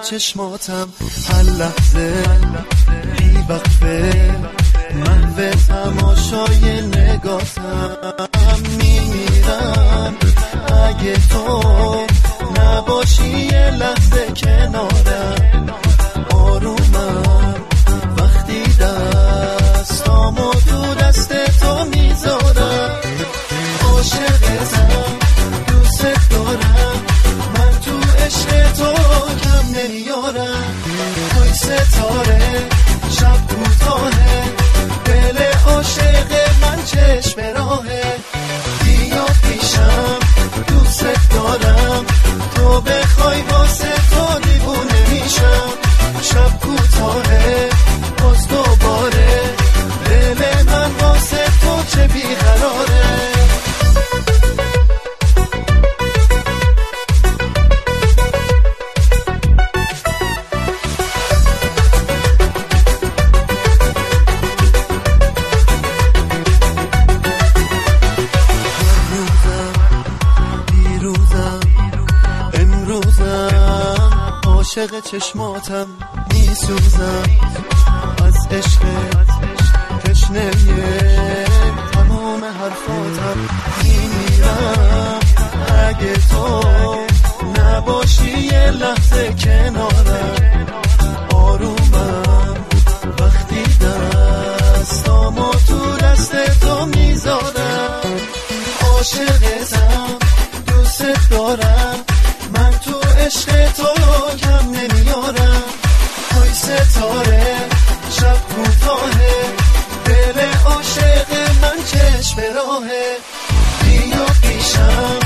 چشماتم، هر لحظه بی وقفه محو تماشای نگاتم. میمیرم اگه تو نباشی یه لحظه کنارم. آرومم وقتی دستامو تو دست تو میذارم. عاشقتم، دوست دارم، من تو عشق تو کم نمیارم. توی ستاره شب کوتاهه، دل عاشق من چشم راهه. بیا پیشم دوست دارم، تو بخوای واسه تو دیوونه میشم. شب کوتاهه باز دوباره، دل من واسه تو چه بیقراره. عاشق چشماتم، میسوزم از عشق تشنه تمام حرفاتم. میمیرم اگه تو نباشی یه لحظه کنارم. آرومم وقتی دستامو تو دست تو میذارم. عاشقتم، دوست دارم، من تو عشق تو کم نمیارم. توی ستاره شب کوتاهه، دل عاشق من چشم راهه. بیا پیشم